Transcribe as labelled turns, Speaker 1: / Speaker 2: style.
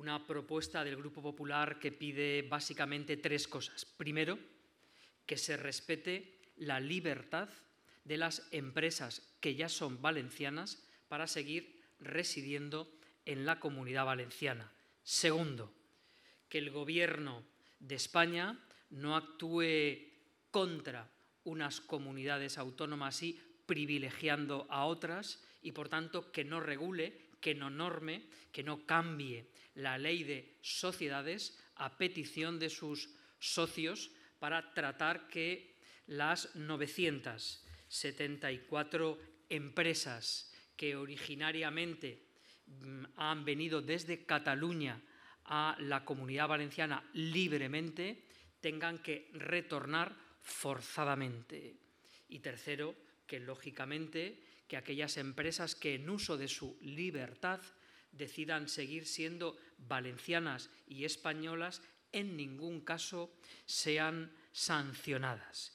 Speaker 1: una propuesta del Grupo Popular que pide básicamente tres cosas. Primero, que se respete la libertad de las empresas que ya son valencianas para seguir residiendo en la Comunidad Valenciana. Segundo, que el Gobierno de España no actúe contra unas comunidades autónomas y privilegiando a otras y, por tanto, que no regule, que no norme, que no cambie la ley de sociedades a petición de sus socios para tratar que las 974 empresas que originariamente han venido desde Cataluña a la Comunidad Valenciana libremente tengan que retornar forzadamente. Y tercero, que lógicamente que aquellas empresas que en uso de su libertad decidan seguir siendo valencianas y españolas en ningún caso sean sancionadas.